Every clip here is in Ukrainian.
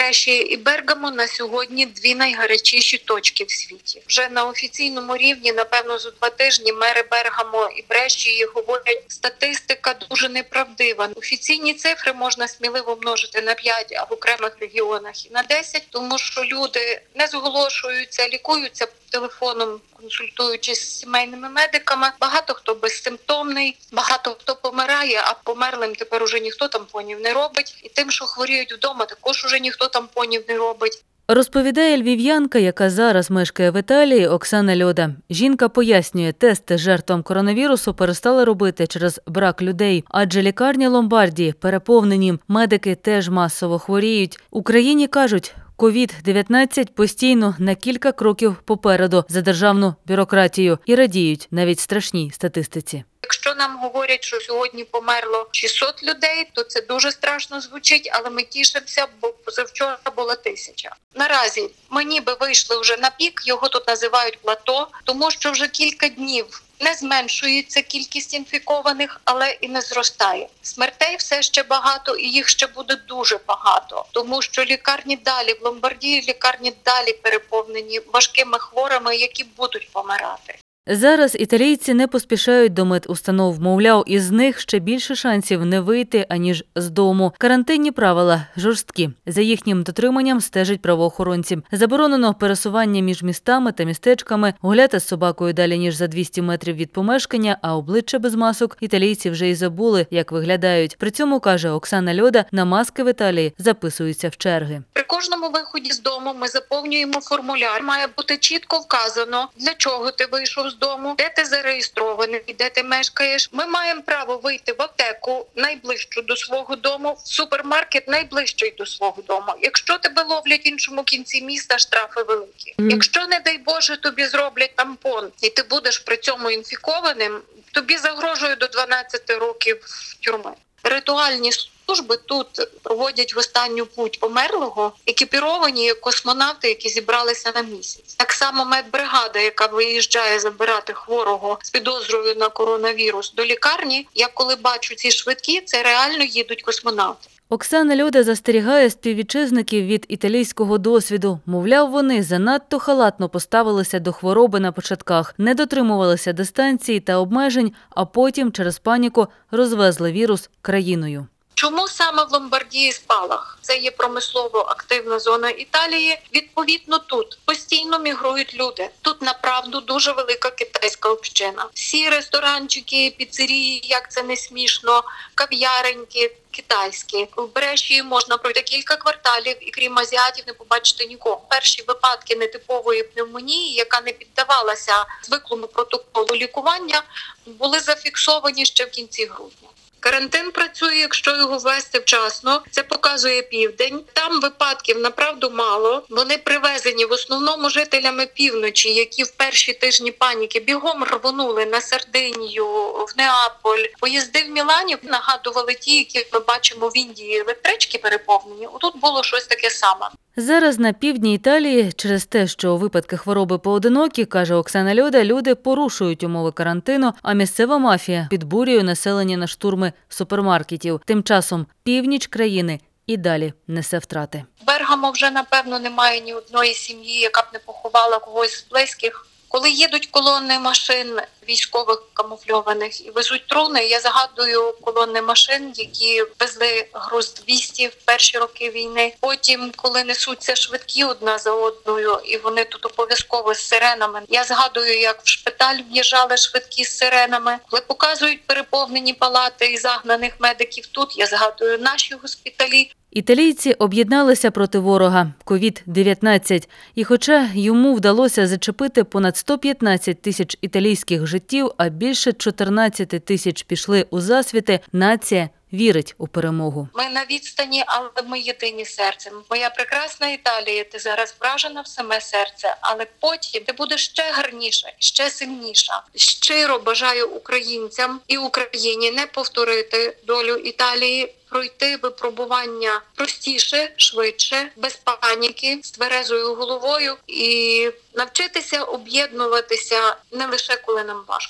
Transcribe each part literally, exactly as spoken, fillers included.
Брешія і Бергамо на сьогодні дві найгарячіші точки в світі. Вже на офіційному рівні, напевно, за два тижні мери Бергамо і Брешії говорять, статистика дуже неправдива. Офіційні цифри можна сміливо множити на п'ять, а в окремих регіонах і на десять, тому що люди не зголошуються, лікуються телефоном, консультуючись з сімейними медиками. Багато хто безсимптомний, багато хто помирає, а померлим тепер уже ніхто тампонів не робить. І тим, що хворіють вдома, також уже ніхто тампонів не робить. Розповідає львів'янка, яка зараз мешкає в Італії, Оксана Льода. Жінка пояснює, тести жертвам коронавірусу перестали робити через брак людей, адже лікарні Ломбардії переповнені, медики теж масово хворіють. Україні кажуть, ковід дев'ятнадцять постійно на кілька кроків попереду за державну бюрократію і радіють навіть страшній статистиці. Якщо нам говорять, що сьогодні померло шістсот людей, то це дуже страшно звучить, але ми тішимося, бо позавчора була тисяча. Наразі ми ніби вийшли вже на пік, його тут називають плато, тому що вже кілька днів не зменшується кількість інфікованих, але і не зростає. Смертей все ще багато і їх ще буде дуже багато, тому що лікарні далі, в Ломбардії лікарні далі переповнені важкими хворими, які будуть помирати. Зараз італійці не поспішають до медустанов, мовляв, із них ще більше шансів не вийти, аніж з дому. Карантинні правила жорсткі. За їхнім дотриманням стежать правоохоронці. Заборонено пересування між містами та містечками, гуляти з собакою далі, ніж за двісті метрів від помешкання, а обличчя без масок італійці вже й забули, як виглядають. При цьому, каже Оксана Льода, на маски в Італії записуються в черги. При кожному виході з дому ми заповнюємо формуляр. Має бути чітко вказано, для чого ти вийшов з дому, де ти зареєстрований, де ти мешкаєш. Ми маємо право вийти в аптеку найближчу до свого дому, в супермаркет найближчий до свого дому. Якщо тебе ловлять в іншому кінці міста, штрафи великі. Mm. Якщо, не дай Боже, тобі зроблять тампон, і ти будеш при цьому інфікованим, тобі загрожує до дванадцяти років тюрми. Ритуальні служби тут проводять в останню путь померлого, екіпіровані як космонавти, які зібралися на місяць. Так само медбригада, яка виїжджає забирати хворого з підозрою на коронавірус до лікарні, я коли бачу ці швидкі, це реально їдуть космонавти. Оксана Льода застерігає співвітчизників від італійського досвіду. Мовляв, вони занадто халатно поставилися до хвороби на початках, не дотримувалися дистанції та обмежень, а потім через паніку розвезли вірус країною. Чому саме в Ломбардії спалах? Це є промислово активна зона Італії. Відповідно, тут постійно мігрують люди. Тут, направду, дуже велика китайська община. Всі ресторанчики, піцерії, як це не смішно, кав'яреньки китайські. В Брешії можна пройти кілька кварталів і крім азіатів не побачити нікого. Перші випадки нетипової пневмонії, яка не піддавалася звиклому протоколу лікування, були зафіксовані ще в кінці грудня. Карантин працює, якщо його ввести вчасно. Це показує південь. Там випадків, направду, мало. Вони привезені в основному жителями півночі, які в перші тижні паніки бігом рвонули на Сардинію, в Неаполь. Поїзди в Мілані нагадували ті, які ми бачимо в Індії, електрички переповнені. Отут було щось таке саме. Зараз на півдні Італії через те, що випадки хвороби поодинокі, каже Оксана Льода, люди порушують умови карантину, а місцева мафія підбурює населення на штурми супермаркетів. Тим часом північ країни і далі несе втрати. В Бергамо вже, напевно, немає ні одної сім'ї, яка б не поховала когось з близьких. Коли їдуть колони машин військових камуфльованих і везуть труни, я згадую колони машин, які везли груз двісті в перші роки війни. Потім, коли несуться швидкі одна за одною, і вони тут обов'язково з сиренами. Я згадую, як в шпиталь в'їжджали швидкі з сиренами. Коли показують переповнені палати і загнаних медиків тут, я згадую наші госпіталі. Італійці об'єдналися проти ворога – ковід дев'ятнадцять. І хоча йому вдалося зачепити понад сто п'ятнадцять тисяч італійських життів, а більше чотирнадцять тисяч пішли у засвіти, нація вірить у перемогу. Ми на відстані, але ми єдині серцем. Моя прекрасна Італія, ти зараз вражена в саме серце, але потім ти будеш ще гарніша, ще сильніша. Щиро бажаю українцям і Україні не повторити долю Італії, пройти випробування простіше, швидше, без паніки, з тверезою головою і навчитися об'єднуватися не лише коли нам важко.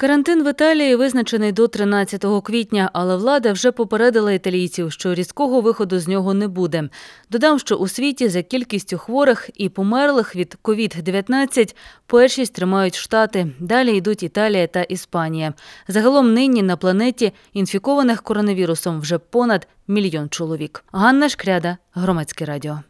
Карантин в Італії визначений до тринадцятого квітня, але влада вже попередила італійців, що різкого виходу з нього не буде. Додам, що у світі за кількістю хворих і померлих від ковід дев'ятнадцять першість тримають Штати, далі йдуть Італія та Іспанія. Загалом нині на планеті інфікованих коронавірусом вже понад мільйон чоловік. Ганна Шкряда, Громадське радіо.